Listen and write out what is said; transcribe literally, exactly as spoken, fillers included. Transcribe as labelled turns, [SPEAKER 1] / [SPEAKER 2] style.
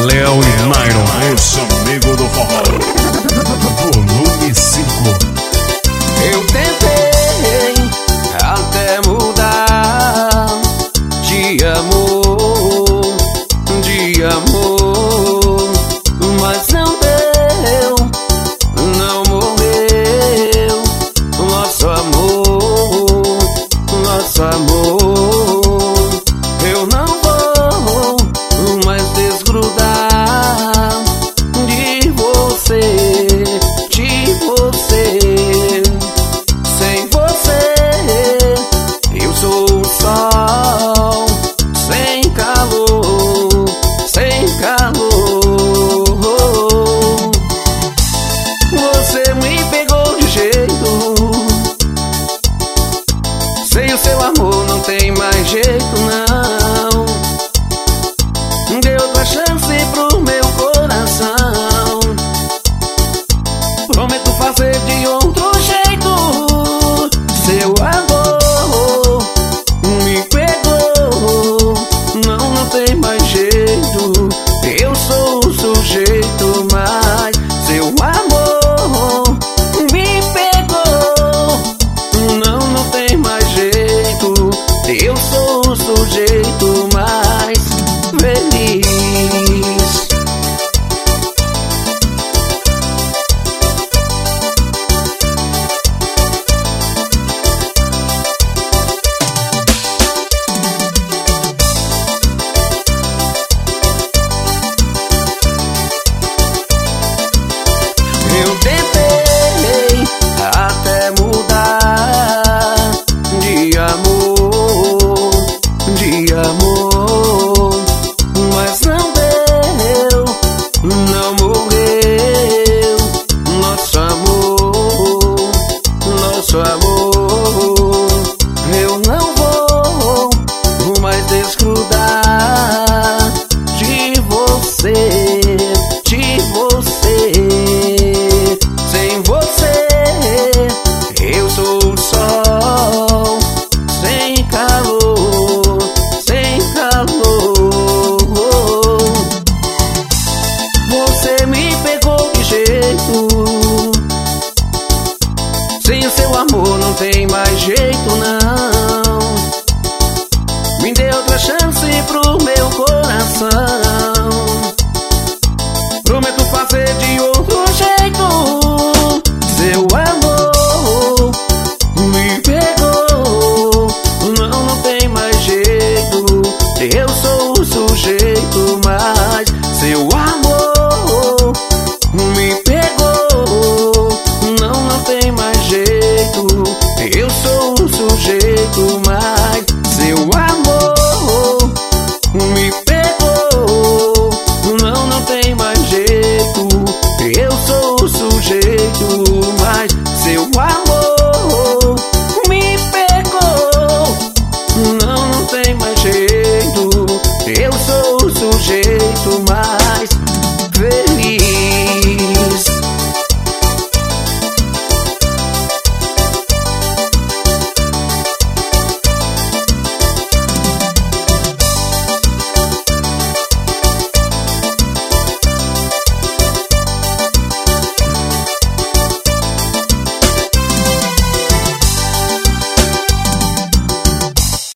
[SPEAKER 1] Léo e Myron, esse amigo do forró. Volume cinco.
[SPEAKER 2] Eu tentei até mudar de amor, de amor, mas não deu, não morreu nosso amor, nosso amor. Eu não vou mais desgrudar de você, de você. Sem você eu sou o sol, sem calor, sem calor. Você me pegou de jeito, sem o seu amor não tem mais jeito não. Dê outra chance pro meu coração, prometo fazer de outro jeito. Seu amor me pegou, não, não tem mais jeito. Eu sou o sujeito, mas seu amor me pegou, não, não tem mais jeito. Eu sou o sujeito mais feliz. Eu tentei até mudar de amor, de amor, mas não deu, não morreu nosso amor, nosso amor. Eu não vou mais desgrudar de você, de você. Sem você eu sou o sol, sem calor, sem calor. Você me pegou de jeito, sem o seu amor não tem mais jeito não. Me dê outra chance pro meu coração, prometo fazer de outro jeito. Seu amor me pegou, não, não tem mais jeito. Eu sou o sujeito mais